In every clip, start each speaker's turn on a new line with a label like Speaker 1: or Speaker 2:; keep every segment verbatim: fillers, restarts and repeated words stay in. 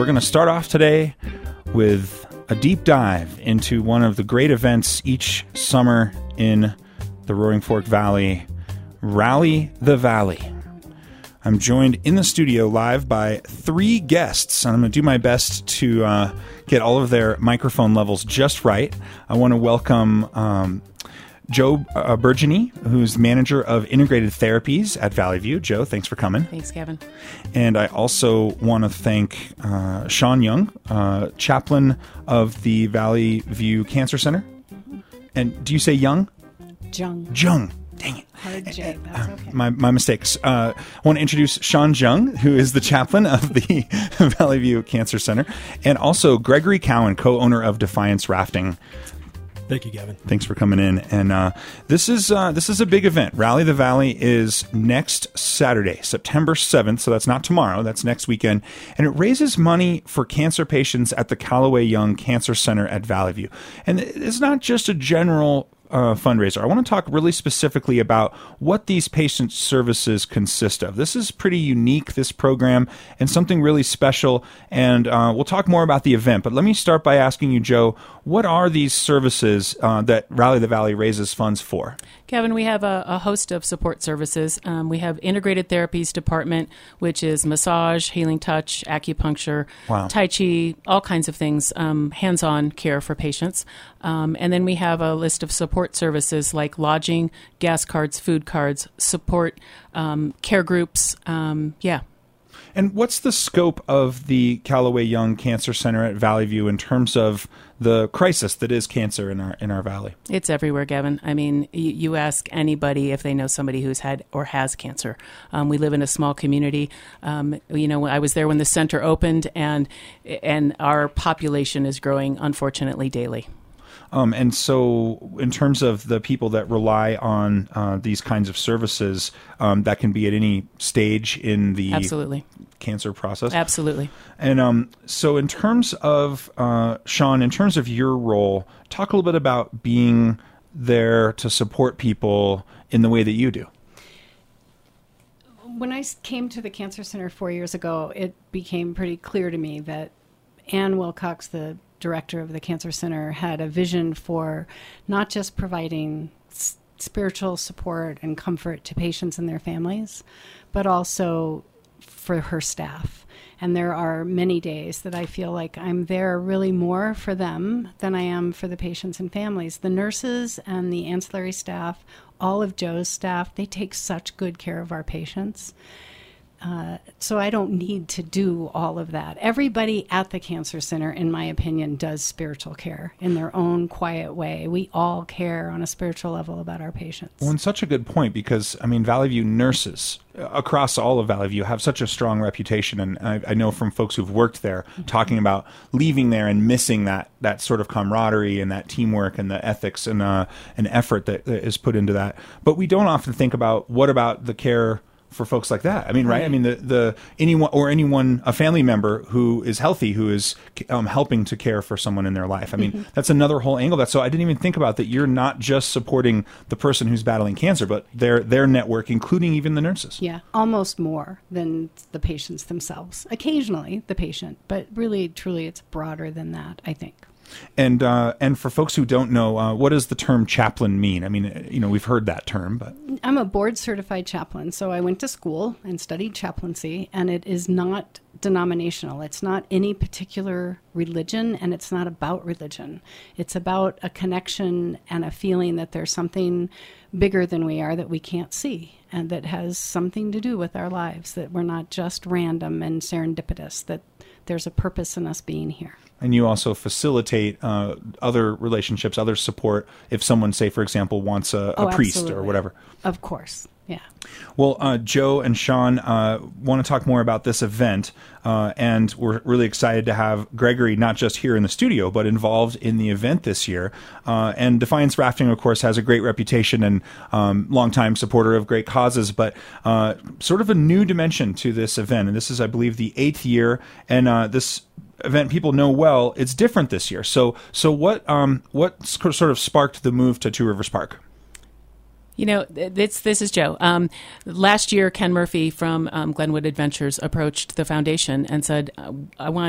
Speaker 1: we're going to start off today with a deep dive into one of the great events each summer in the Roaring Fork Valley, Rally the Valley. I'm joined in the studio live by three guests, and I'm going to do my best to uh, get all of their microphone levels just right. I want to welcome um, Joe uh, Burgeny, who's the manager of integrated therapies at Valley View. Joe, thanks for coming.
Speaker 2: Thanks, Kevin.
Speaker 1: And I also want to thank uh, Sean Young, uh, chaplain of the Valley View Cancer Center. Mm-hmm. And do you say Young?
Speaker 2: Jung.
Speaker 1: Jung. Dang it.
Speaker 2: Hard J. That's okay.
Speaker 1: My, my mistakes. Uh, I want to introduce Sean Jung, who is the chaplain of the Valley View Cancer Center, and also Gregory Cowan, co-owner of Defiance Rafting.
Speaker 3: Thank you, Gavin.
Speaker 1: Thanks for coming in. And uh, this is uh, this is a big event. Rally the Valley is next Saturday, September seventh. So that's not tomorrow. That's next weekend. And it raises money for cancer patients at the Callaway Young Cancer Center at Valley View. And it's not just a general Uh, fundraiser. I want to talk really specifically about what these patient services consist of. This is pretty unique, this program, and something really special, and uh, we'll talk more about the event. But let me start by asking you, Joe, what are these services uh, that Rally the Valley raises funds for?
Speaker 2: Kevin, we have a, a host of support services. Um, we have integrated therapies department, which is massage, healing touch, acupuncture,
Speaker 1: wow.
Speaker 2: Tai Chi, all kinds of things, um, hands-on care for patients. Um, and then we have a list of support services like lodging, gas cards, food cards, support, um, care groups. Um, yeah.
Speaker 1: And what's the scope of the Callaway Young Cancer Center at Valley View in terms of the crisis that is cancer in our in our valley?
Speaker 2: It's everywhere, Gavin. I mean, you, you ask anybody if they know somebody who's had or has cancer. Um, we live in a small community. Um, you know, I was there when the center opened, and and our population is growing, unfortunately, daily.
Speaker 1: Um, and so in terms of the people that rely on uh, these kinds of services, um, that can be at any stage in the
Speaker 2: Absolutely.
Speaker 1: cancer process?
Speaker 2: Absolutely.
Speaker 1: And um, so in terms of, uh, Sean, in terms of your role, talk a little bit about being there to support people in the way that you do.
Speaker 4: When I came to the Cancer Center four years ago, it became pretty clear to me that Ann Wilcox, the director of the Cancer Center, had a vision for not just providing s- spiritual support and comfort to patients and their families, but also for her staff. And there are many days that I feel like I'm there really more for them than I am for the patients and families. The nurses and the ancillary staff, all of Joe's staff, they take such good care of our patients. Uh, so I don't need to do all of that. Everybody at the Cancer Center, in my opinion, does spiritual care in their own quiet way. We all care on a spiritual level about our patients.
Speaker 1: Well, and such a good point, because, I mean, Valley View nurses across all of Valley View have such a strong reputation. And I, I know from folks who've worked there, mm-hmm. talking about leaving there and missing that, that sort of camaraderie and that teamwork and the ethics and uh, an effort that, that is put into that. But we don't often think about what about the care for folks like that. I mean, right? right. I mean, the, the anyone or anyone, a family member who is healthy, who is um, helping to care for someone in their life. I mean, mm-hmm. that's another whole angle of that. So I didn't even think about that. You're not just supporting the person who's battling cancer, but their their network, including even the nurses.
Speaker 4: Yeah, almost more than the patients themselves. Occasionally the patient, but really, truly, it's broader than that, I think.
Speaker 1: And uh, and for folks who don't know, uh, what does the term chaplain mean? I mean, you know, we've heard that term, but
Speaker 4: I'm a board certified chaplain, so I went to school and studied chaplaincy, and it is not denominational. It's not any particular religion, and it's not about religion. It's about a connection and a feeling that there's something bigger than we are that we can't see, and that has something to do with our lives, that we're not just random and serendipitous, that there's a purpose in us being here.
Speaker 1: And you also facilitate uh, other relationships, other support, if someone, say, for example, wants a, a
Speaker 4: oh,
Speaker 1: priest
Speaker 4: absolutely.
Speaker 1: or whatever.
Speaker 4: Of course, yeah.
Speaker 1: Well, uh, Joe and Sean uh, want to talk more about this event, uh, and we're really excited to have Gregory not just here in the studio, but involved in the event this year. Uh, and Defiance Rafting, of course, has a great reputation and um, longtime supporter of great causes, but uh, sort of a new dimension to this event. And this is, I believe, the eighth year, and uh, this event people know well. It's different this year. So, so what um, what sort of sparked the move to Two Rivers Park?
Speaker 2: You know, this this is Joe. Um, last year, Ken Murphy from um, Glenwood Adventures approached the foundation and said, "I want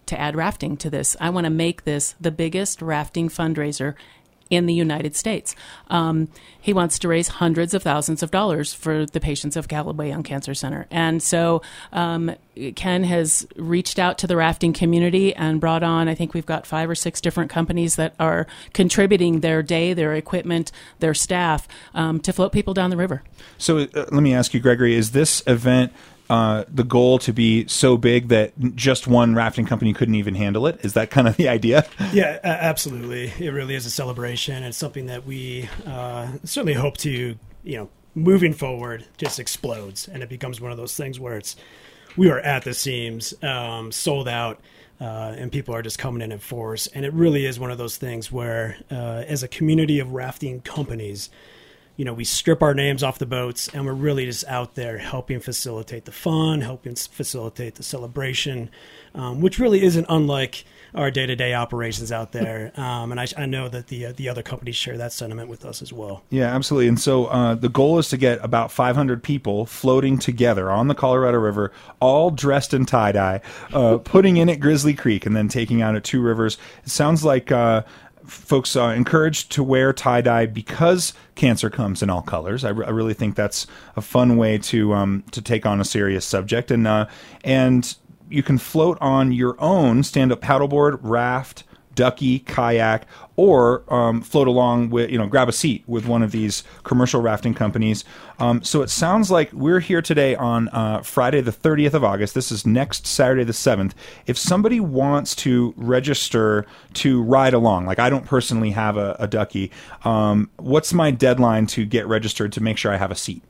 Speaker 2: to add rafting to this. I want to make this the biggest rafting fundraiser in the United States. Um, he wants to raise hundreds of thousands of dollars for the patients of Callaway Young Cancer Center. And so um, Ken has reached out to the rafting community and brought on, I think we've got five or six different companies that are contributing their day, their equipment, their staff um, to float people down the river.
Speaker 1: So uh, let me ask you, Gregory, is this event Uh, the goal to be so big that just one rafting company couldn't even handle it? Is that kind of the idea?
Speaker 3: Yeah, a- absolutely. It really is a celebration. It's something that we uh, certainly hope to, you know, moving forward, just explodes, and it becomes one of those things where it's we are at the seams, um, sold out, uh, and people are just coming in in force. And it really is one of those things where, uh, as a community of rafting companies, you know, we strip our names off the boats, and we're really just out there helping facilitate the fun, helping facilitate the celebration, um, which really isn't unlike our day-to-day operations out there. Um, and I, I know that the uh, the other companies share that sentiment with us as well.
Speaker 1: Yeah, absolutely. And so uh, the goal is to get about five hundred people floating together on the Colorado River, all dressed in tie-dye, uh, putting in at Grizzly Creek, and then taking out at Two Rivers. It sounds like Uh, folks are encouraged to wear tie-dye because cancer comes in all colors. I, re- I really think that's a fun way to um, to take on a serious subject. And uh, and you can float on your own stand-up paddleboard, raft, ducky, kayak, or um, float along with, you know, grab a seat with one of these commercial rafting companies. Um, so it sounds like we're here today on uh, Friday the thirtieth of August. This is next Saturday the seventh. If somebody wants to register to ride along, like I don't personally have a, a ducky, um, what's my deadline to get registered to make sure I have a seat?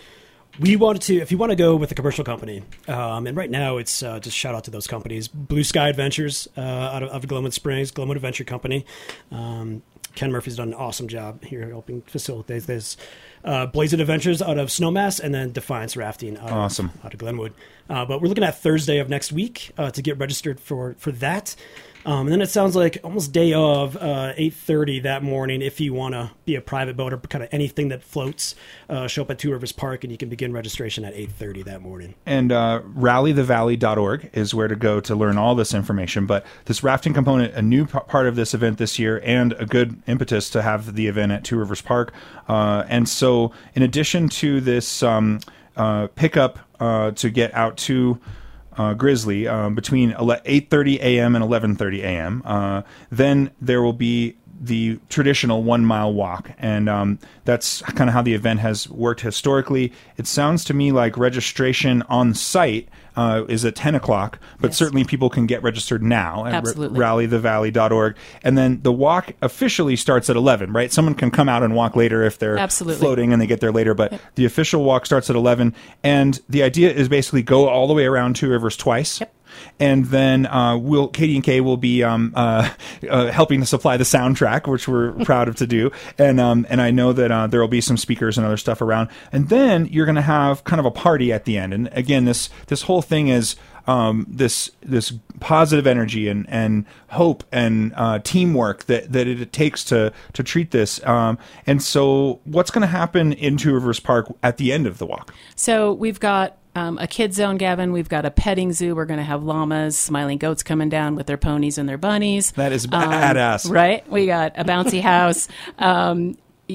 Speaker 3: We wanted to, if you want to go with a commercial company, um, and right now it's uh, just shout out to those companies. Blue Sky Adventures uh, out of, of Glenwood Springs, Glenwood Adventure Company. Um, Ken Murphy's done an awesome job here helping facilitate this. Uh, Blazing Adventures out of Snowmass, and then Defiance Rafting out,
Speaker 1: awesome.
Speaker 3: of, out of Glenwood. Uh, but we're looking at Thursday of next week uh, to get registered for, for that. Um, and then it sounds like almost day of uh, eight thirty that morning, if you want to be a private boat or kind of anything that floats, uh, show up at Two Rivers Park, and you can begin registration at eight thirty that morning.
Speaker 1: And uh, rally the valley dot org is where to go to learn all this information. But this rafting component, a new p- part of this event this year, and a good impetus to have the event at Two Rivers Park. Uh, and so in addition to this um, uh, pickup uh, to get out to Uh, Grizzly um, between eight thirty a.m. and eleven thirty a.m. Uh, then there will be the traditional one mile walk, and um, that's kind of how the event has worked historically. It sounds to me like registration on site uh, is at ten o'clock, but
Speaker 2: yes.
Speaker 1: certainly people can get registered now at
Speaker 2: Absolutely.
Speaker 1: rally the valley dot org. And then the walk officially starts at eleven, right? Someone can come out and walk later if they're
Speaker 2: Absolutely.
Speaker 1: floating and they get there later, but
Speaker 2: Yep.
Speaker 1: the official walk starts at eleven. And the idea is basically go all the way around Two Rivers twice.
Speaker 2: Yep.
Speaker 1: And then uh, we'll Katie and Kay will be um, uh, uh, helping to supply the soundtrack, which we're proud of to do. And um, and I know that uh, there will be some speakers and other stuff around. And then you're going to have kind of a party at the end. And again, this this whole thing is um, this this positive energy and, and hope and uh, teamwork that, that it takes to to treat this. Um, and so, what's going to happen in Two Rivers Park at the end of the walk?
Speaker 2: So we've got Um, a kid zone, Gavin. We've got a petting zoo. We're going to have llamas, smiling goats coming down with their ponies and their bunnies.
Speaker 1: That is
Speaker 2: Um,
Speaker 1: badass.
Speaker 2: Right? We got a bouncy house. Um,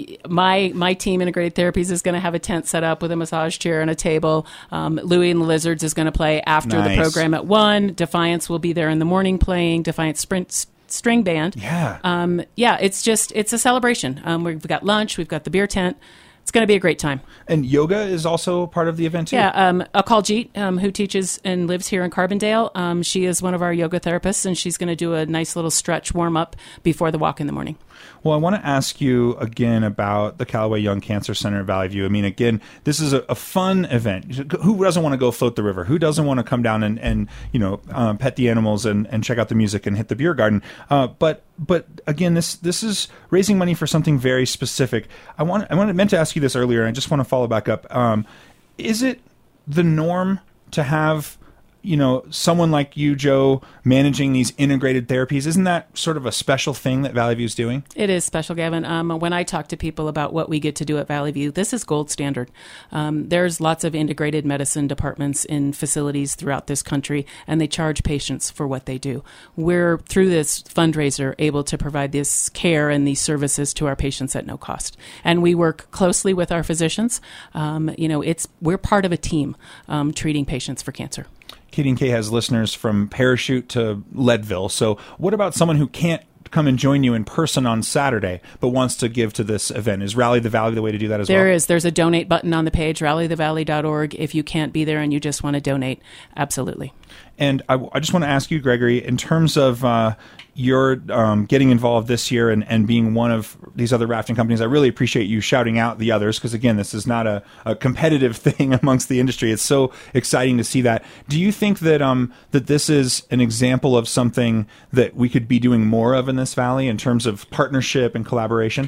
Speaker 2: my my team, Integrated Therapies, is going to have a tent set up with a massage chair and a table. Um, Louie and the Lizards is going to play after
Speaker 1: Nice.
Speaker 2: the program at one. Defiance will be there in the morning playing. Defiance Sprint String Band.
Speaker 1: Yeah.
Speaker 2: Um, yeah, it's just, it's a celebration. Um, we've got lunch. We've got the beer tent. It's going to be a great time.
Speaker 1: And yoga is also part of the event, too?
Speaker 2: Yeah, um, Akaljit, um, who teaches and lives here in Carbondale, um, she is one of our yoga therapists, and she's going to do a nice little stretch warm-up before the walk in the morning.
Speaker 1: Well, I want to ask you again about the Callaway Young Cancer Center in Valley View. I mean, again, this is a, a fun event. Who doesn't want to go float the river? Who doesn't want to come down and, and you know, uh, pet the animals and, and check out the music and hit the beer garden? Uh, but but again, this this is raising money for something very specific. I want I wanted, meant to ask you this earlier, and I just want to follow back up. Um, is it the norm to have you know, someone like you, Joe, managing these integrated therapies, isn't that sort of a special thing that Valley View is doing?
Speaker 2: It is special, Gavin. Um, when I talk to people about what we get to do at Valley View, this is gold standard. Um, there's lots of integrated medicine departments in facilities throughout this country, and they charge patients for what they do. We're, through this fundraiser, able to provide this care and these services to our patients at no cost. And we work closely with our physicians. Um, you know, it's we're part of a team um, treating patients for cancer.
Speaker 1: K D and K has listeners from Parachute to Leadville. So what about someone who can't come and join you in person on Saturday, but wants to give to this event? Is Rally the Valley the way to do that as well?
Speaker 2: There is. There's a donate button on the page, rally the valley dot org. If you can't be there and you just want to donate, absolutely.
Speaker 1: And I, I just want to ask you, Gregory, in terms of uh, your um, getting involved this year and, and being one of these other rafting companies, I really appreciate you shouting out the others because, again, this is not a, a competitive thing amongst the industry. It's so exciting to see that. Do you think that um, that this is an example of something that we could be doing more of in this valley in terms of partnership and collaboration?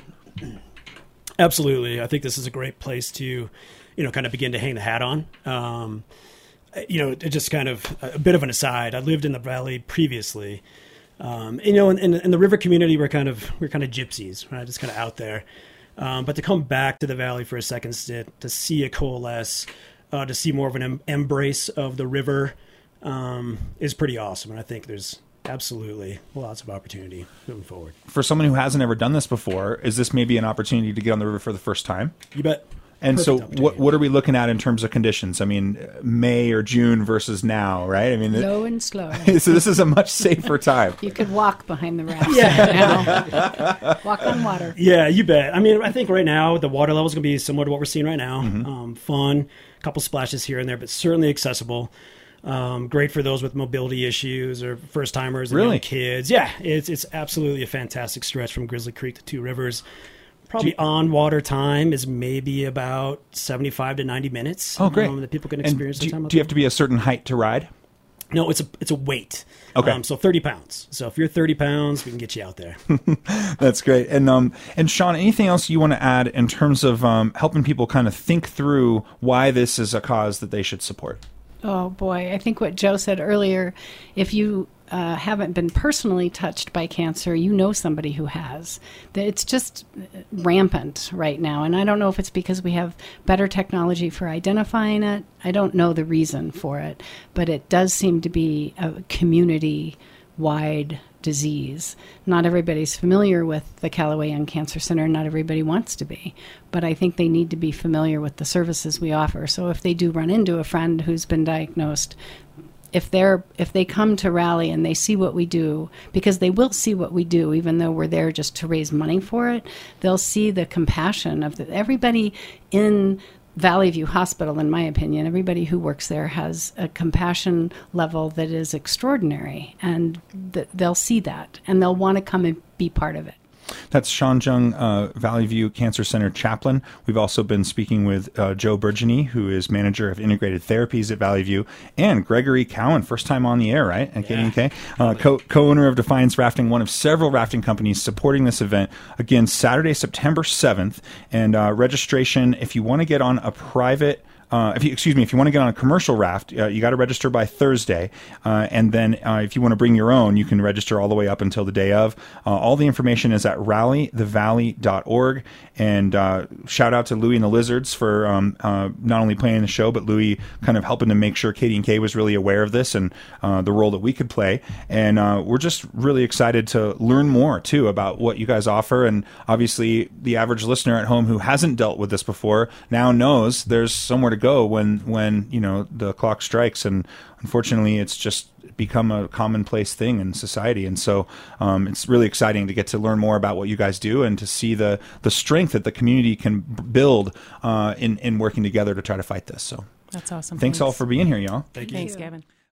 Speaker 3: Absolutely. I think this is a great place to, you know, kind of begin to hang the hat on. Um, you know, it just kind of a bit of an aside. I lived in the valley previously. Um, you know, in, in, in the river community, we're kind of we're kind of gypsies, right? Just kind of out there. Um, but to come back to the valley for a second stint, to see it coalesce, uh, to see more of an em- embrace of the river, um, is pretty awesome. And I think there's absolutely lots of opportunity moving forward.
Speaker 1: For someone who hasn't ever done this before, is this maybe an opportunity to get on the river for the first time?
Speaker 3: You bet.
Speaker 1: And
Speaker 3: Perfect
Speaker 1: so
Speaker 3: opportunity.
Speaker 1: what what are we looking at in terms of conditions? I mean, May or June versus now, right? I mean,
Speaker 4: Low and slow.
Speaker 1: so this is a much safer time.
Speaker 4: You could walk behind the raft
Speaker 3: Yeah.
Speaker 4: now. Walk on water.
Speaker 3: Yeah, you bet. I mean, I think right now the water level is going to be similar to what we're seeing right now.
Speaker 1: Mm-hmm.
Speaker 3: Um, fun, a couple splashes here and there, but certainly accessible. Um, great for those with mobility issues or first timers and
Speaker 1: Really?
Speaker 3: young kids. Yeah, it's it's absolutely a fantastic stretch from Grizzly Creek to Two Rivers. Probably on water time is maybe about seventy-five to ninety minutes.
Speaker 1: Oh, great.
Speaker 3: Um, that people can
Speaker 1: And
Speaker 3: experience
Speaker 1: do,
Speaker 3: the time.
Speaker 1: you-
Speaker 3: out
Speaker 1: do you have
Speaker 3: there.
Speaker 1: to be a certain height to ride?
Speaker 3: No, it's a it's a weight.
Speaker 1: Okay.
Speaker 3: Um, so thirty pounds. So if you're thirty pounds, we can get you out there.
Speaker 1: That's great. And um, and Sean, anything else you want to add in terms of um, helping people kind of think through why this is a cause that they should support?
Speaker 4: Oh, boy. I think what Joe said earlier, if you uh, haven't been personally touched by cancer, you know somebody who has. That It's just rampant right now. And I don't know if it's because we have better technology for identifying it. I don't know the reason for it. But it does seem to be a community-wide disease. Not everybody's familiar with the Callaway Young Cancer Center. Not everybody wants to be. But I think they need to be familiar with the services we offer. So if they do run into a friend who's been diagnosed, if they're if they come to Rally and they see what we do, because they will see what we do, even though we're there just to raise money for it, they'll see the compassion of the, everybody in Valley View Hospital, in my opinion. Everybody who works there has a compassion level that is extraordinary, and th- they'll see that, and they'll want to come and be part of it.
Speaker 1: That's Sean Jung, uh, Valley View Cancer Center chaplain. We've also been speaking with uh, Joe Burgeny, who is manager of integrated therapies at Valley View, and Gregory Cowan, first time on the air, right? At K D and K, uh, co- co-owner of Defiance Rafting, one of several rafting companies supporting this event. Again, Saturday, September seventh, and uh, registration, if you want to get on a private Uh, if you, excuse me, if you want to get on a commercial raft, uh, you got to register by Thursday. Uh, and then uh, if you want to bring your own, you can register all the way up until the day of. Uh, all the information is at rally the valley dot org. And uh, shout out to Louie and the Lizards for um, uh, not only playing the show, but Louie kind of helping to make sure K D and K was really aware of this and uh, the role that we could play. And uh, we're just really excited to learn more, too, about what you guys offer. And obviously, the average listener at home who hasn't dealt with this before now knows there's somewhere to go when when you know the clock strikes, and unfortunately it's just become a commonplace thing in society. And so um, it's really exciting to get to learn more about what you guys do and to see the the strength that the community can b- build uh, in in working together to try to fight this. So
Speaker 2: That's awesome.
Speaker 1: thanks, all for being here, y'all.
Speaker 3: Thank you.
Speaker 2: Thanks, Gavin.